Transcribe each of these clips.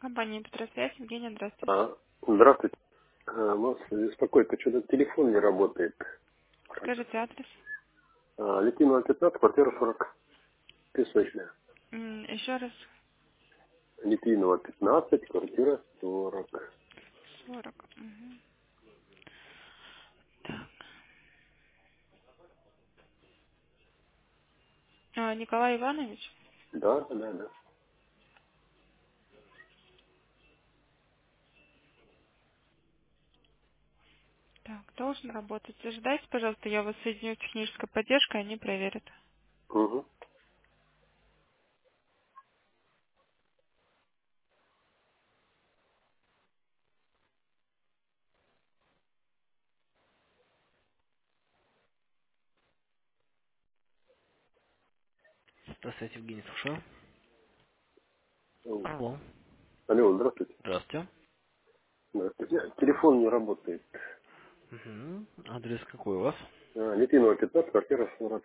Компания Петросвязь, Евгения, здравствуйте. Здравствуйте. Нас беспокоит, что-то телефон не работает. Скажите адрес. Литвинова 15, квартира 40, Песочная. Еще раз. Литвинова 15, квартира 40. 40. Мгм. Так. Николай Иванович? Да, да, да. Так, должен работать. Ожидайте, пожалуйста, я вас соединю с технической поддержкой, они проверят. Угу. Здравствуйте, Евгений, слушаю. Алло. Алло, здравствуйте. Здравствуйте. Здравствуйте. Телефон не работает. Угу. Адрес какой у вас? Литвинова 15, квартира 40.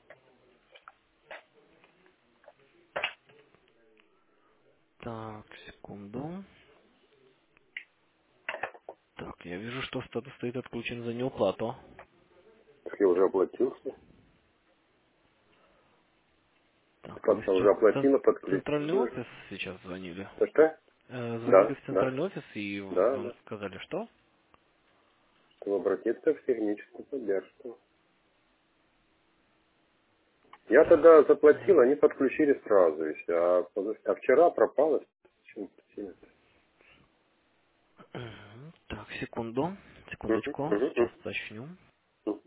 Так, секунду. Так, я вижу, что статус стоит отключен за неуплату. Так я уже оплатил. Так, вы Касса сейчас уже в оплатила, центральный подключила. офис сейчас звонили? Что? Звонили Да, в да, центральный офис и да, вам да. сказали, что? Чтобы обратиться в техническую поддержку. Я Так. тогда заплатил, они подключили сразу. И всё. А вчера пропало. Почему-то сильно. Мгм. Так, секунду. Мгм, Секундочку. мгм, Сейчас уточню. мгм.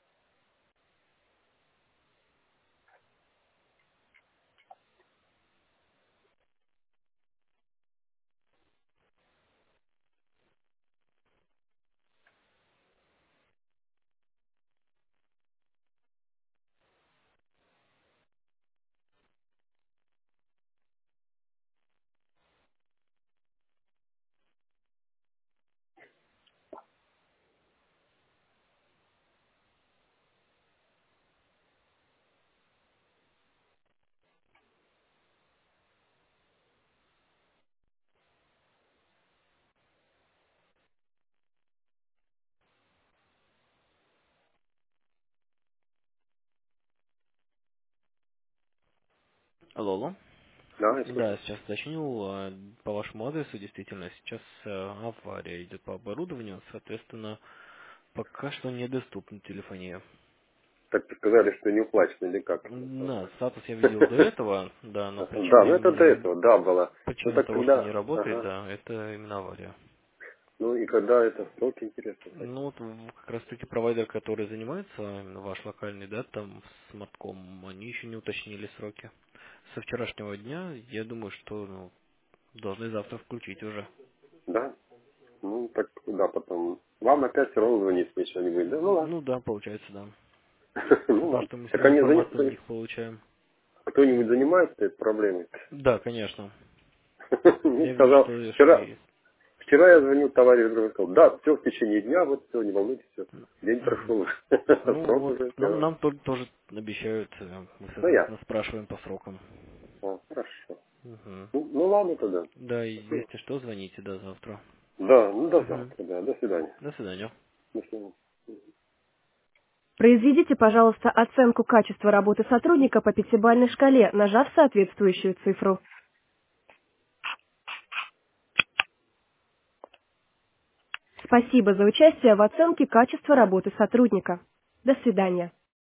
Алло, алло. Да, я Да, слушаю. сейчас уточнил. По вашему адресу действительно сейчас авария идет по оборудованию, соответственно, пока что недоступна телефония. Так сказали, что не уплачено или как? Да, статус я видел до этого, да, но Да, причину ну это до именно этого, да, было. Ну причина так того, что не когда, работает, ага. да, это именно авария. Ну и когда это срок, интересно, кстати. Ну вот как раз таки провайдер, который занимается, именно ваш локальный, да, там с Матком, они еще не уточнили сроки. Со вчерашнего дня, я думаю, что должны завтра включить уже. Да? Ну так, да, потом. Вам опять все равно звонить ничего не будет, да? Ну ладно. Ну да, получается, да. Ну Потому ладно. что мы все Так равно они информацию от них получаем. кто-нибудь занимается этой проблемой? Да, конечно. Мне Я вижу, сказал, что вчера, есть. вчера я звонил товарищ другой, сказал, да, все в течение дня, вот все, не волнуйтесь, все. День Мгм. прошел, Ну срок вот, уже, нам, все. нам тоже обещают, мы, Ну я. соответственно, спрашиваем по срокам. Хорошо. Мгм. Ну ладно тогда. Да, и Спасибо. если что, звоните до завтра. Да, ну до Мгм. завтра, да. До свидания. До свидания. До свидания. Произведите, пожалуйста, оценку качества работы сотрудника по пятибалльной шкале, нажав соответствующую цифру. Спасибо за участие в оценке качества работы сотрудника. До свидания.